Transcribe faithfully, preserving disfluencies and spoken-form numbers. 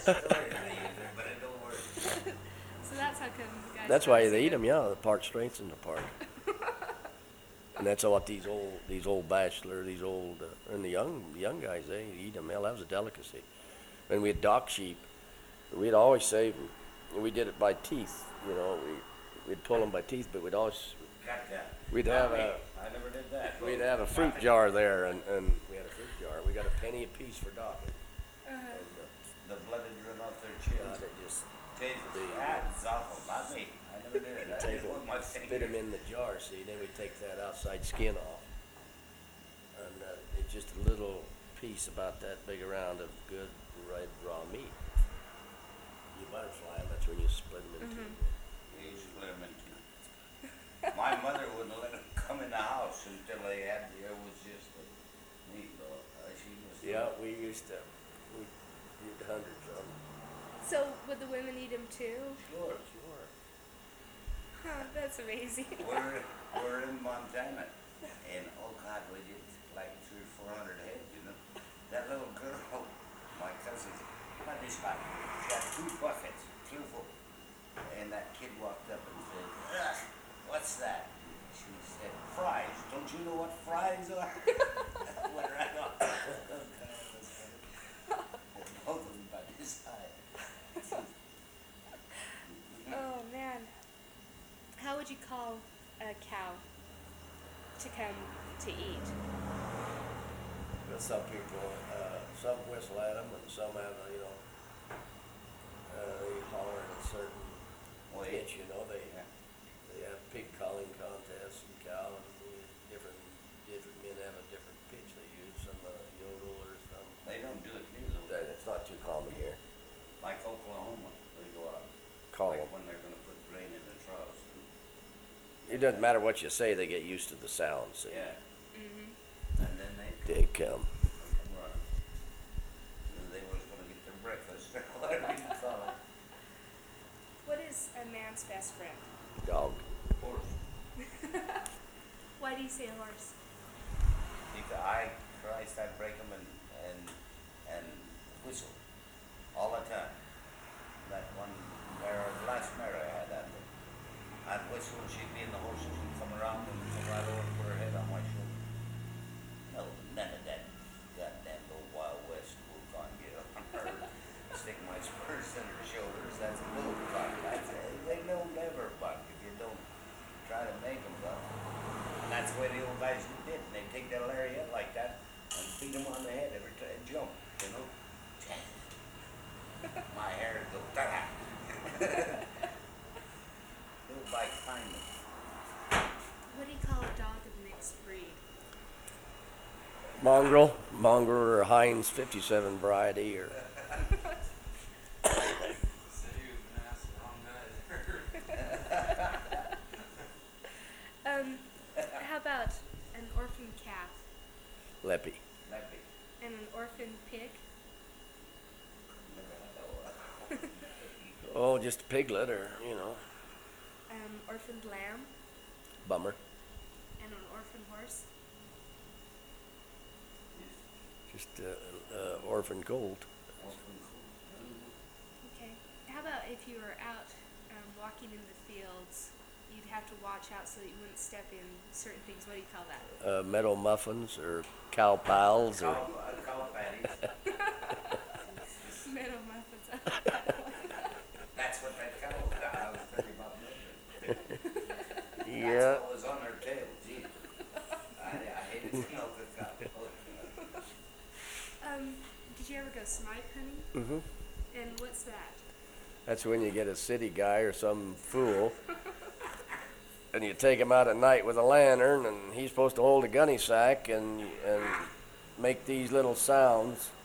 But it don't work. So that's how come you guys. That's why don't they see eat them. it. Yeah, the park strengthens the park. And that's what these old these old bachelor, these old uh, and the young young guys, they eat them. Hell, that was a delicacy. When we had dock sheep, we'd always save them. And we did it by teeth. You know, we we'd pull them by teeth, but we'd always Got that. we'd Not have me. a I never did that. we'd have a fruit jar there, and, and we had a fruit jar. We got a penny a piece for docking. Uh-huh. And, uh, The blood had run off their God, chins. it just Jesus, the- that's awful. Not me. I never did it. I take did it with my spit finger. them in the jar. See, then we take that outside skin off, and uh, it's just a little piece about that big around of good red raw meat. You butterfly them. That's when you split them into. You split 'em in two. My mother wouldn't let them come in the house until they had, it was just a meatloaf. Uh, she was. Yeah, we used to. We did hundreds of them. So would the women eat them too? Sure. Sure. Huh, that's amazing. We're, we're in Montana, and oh God, we did like three, four hundred heads, you know. That little girl, my cousin, about this high, she had two buckets, two full, and that kid walked up and said, "Ugh, what's that?" She said, "Fries. Don't you know what fries are?" Went right off. Both of them about this high. Oh man. How would you call a cow to come to eat? But some people, uh, some whistle at them, and some have, a, you know, uh, they holler at a certain Wait. pitch. You know, they they have pig calling contests and cow, and uh, different different men have a different pitch they use. Some uh, yodel or some. They don't do it here though. That it's not too common here. Like Oklahoma, they go out. Call Like them. when they're gonna put grain in the troughs. It doesn't matter what you say; they get used to the sound. See, Yeah, Mm-hmm. and then they they come. come running. And they was gonna get their breakfast, or whatever you call it. What is a man's best friend? Dog. Horse. Why do you say a horse? Because I, Christ, I'd break them and, and, and whistle all the time. That one, there, last mare I had out there, I'd whistle and she'd be in the horses and come around and come right over and put her head on my shoulder. No, none of that goddamn old Wild West will gone get on her, stick my spurs in her shoulders. That's a bull buck. That's a, they don't ever buck if you don't try to make them buck. And that's the way the old guys did. They'd take that lariat like that and beat him on the head every time it jumped, you know. My hair would go ta-da. Built by kindness. What do you call a dog of mixed breed? Mongrel, mongrel or Heinz fifty-seven variety, or Um, how about an orphan calf Leppy. Leppy. and an orphan pig? Never had that one. Oh, just a piglet, or you know, Um, orphaned lamb bummer. and an orphan horse? Just uh, uh, orphan colt. Okay. How about if you were out um, walking in the fields, you'd have to watch out so that you wouldn't step in certain things. What do you call that? Uh, meadow muffins or cow pals or Cow, uh, cow patties. Meadow muffins. That's what that cow was. I was thinking about milking. yeah. That's what was on their tail. Gee. I, I hated to milk a cow. um, did you ever go snipe hunting? hmm And what's that? That's when you get a city guy or some fool, and you take him out at night with a lantern, and he's supposed to hold a gunny sack and and make these little sounds.